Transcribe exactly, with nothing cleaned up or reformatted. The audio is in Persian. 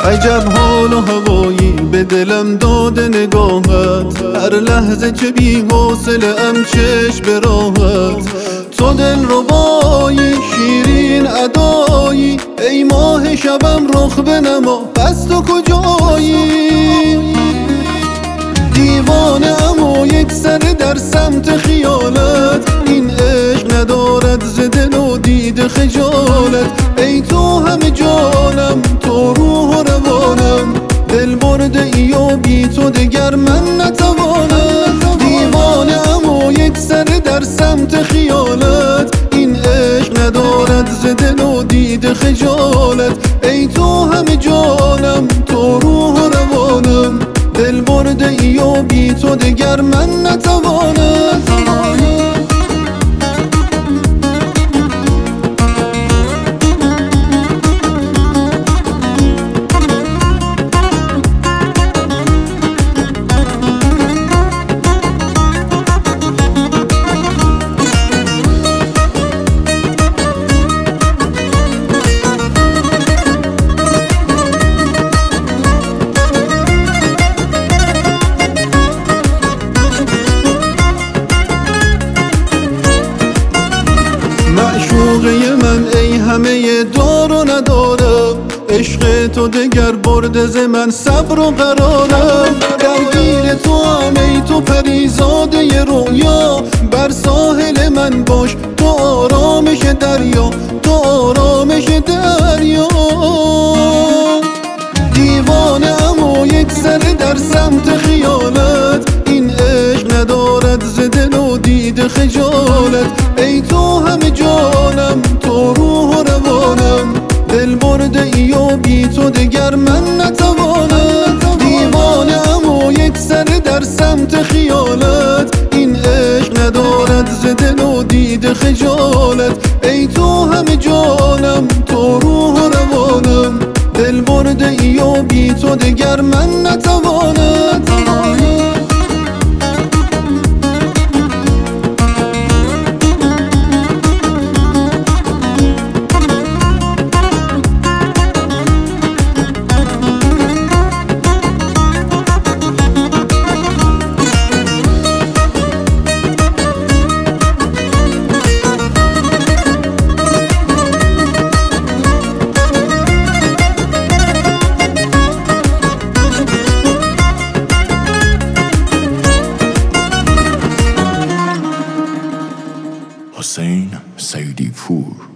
عجب حال و هوایی به دلم داده نگاهت، هر لحظه چه بی حوصله ام چشم به راهت. تو دل ربایی شیرین ادایی، ای ماه شبم رخ بنما پس تو کجایی؟ دیوانه ام و یک سر در سمت خیالت، این عشق ندارد ز دل و دید خجالت. ای تو همه جانم، تو روح و روانم، دل برده ای و بی تو دگر من نتوانم. دیوانه ام و یک سر در سمت خیالت، این عشق ندارد ز دل و دید خجالت. ای تو همه جانم، تو روح و روانم، دل برده ای و بی تو دگر من نتوانم. معشوقه من ای همه دار و ندارم، عشق تو دگر برده ز من صبر و قرارم. درگیر تو هم ای تو پریزاده رویا، بر ساحل من باش تو آرامش دریا، تو آرامش دریا. دیوانه ام و یک سر در سمت خیالت، این عشق ندارد ز دل و دید خجالت. ای تو همه جانم، تو روح و روانم، دل برده ای و بی تو دگر من نتوانم. دیوانه ام و یک سر در سمت خیالت، این عشق ندارد ز دل و دید خجالت. ای تو همه جانم، تو روح و روانم، دل برده ای و بی تو دگر من نتوانم. حسین سیدی پور.